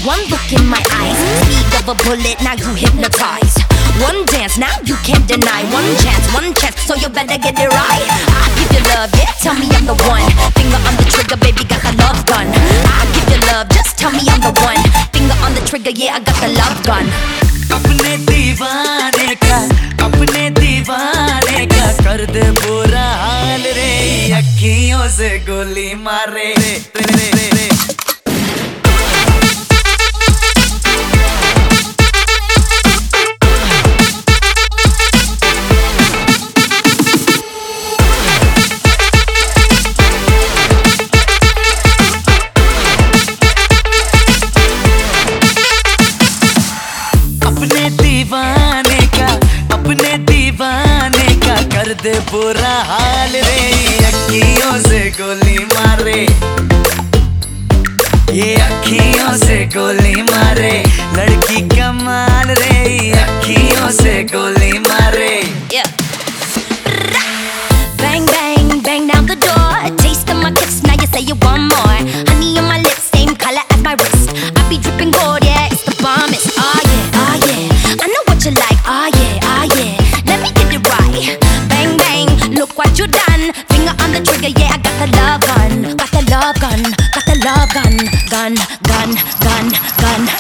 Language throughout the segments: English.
One look in my eyes, speed of a bullet, now you hypnotized. One dance, now you can't deny. One chance, so you better get it right. I give you love, yeah, tell me I'm the one. Finger on the trigger, baby, got the love gun. I give you love, just tell me I'm the one. Finger on the trigger, yeah, I got the love gun. अपने दीवाने का कर दे बुरा हाल रे, अखियों से गोली मारे रे। अपने दीवाने का कर दे बुरा हाल रे, अखियों से गोली मारे, ये अखियों से गोली मारे। लड़की कमाल रे, अखियों से गोली मारे। Bang bang bang down the door, taste of my kiss, now you say you want more. Honey on my lips, same color as my wrist. I be dripping gold, yeah, it's the bombest. Oh yeah, I know what you like. Oh yeah, let me get it right. Bang bang, look what you done. Finger on the trigger, yeah, I got the love gun, got the love gun, got the love gun, gun.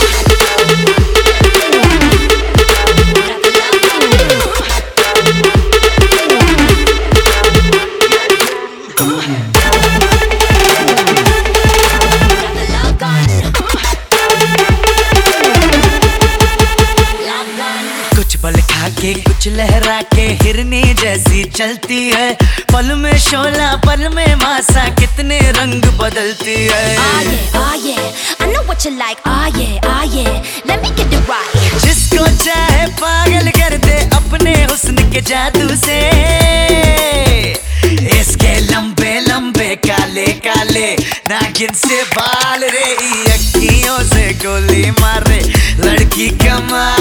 कुछ बल खा के कुछ लहरा के हिरनी जैसी चलती है, पल में शोला पल में मासा, कितने रंग बदलती है। Oh yeah, I know what you like. Oh yeah, let me get it right. जिसको चाहे पागल कर दे अपने हुस्न के जादू से, इसके लंबे लंबे काले काले नागिन से बाल रे, अखियों से गोली मारे। लड़की कमाल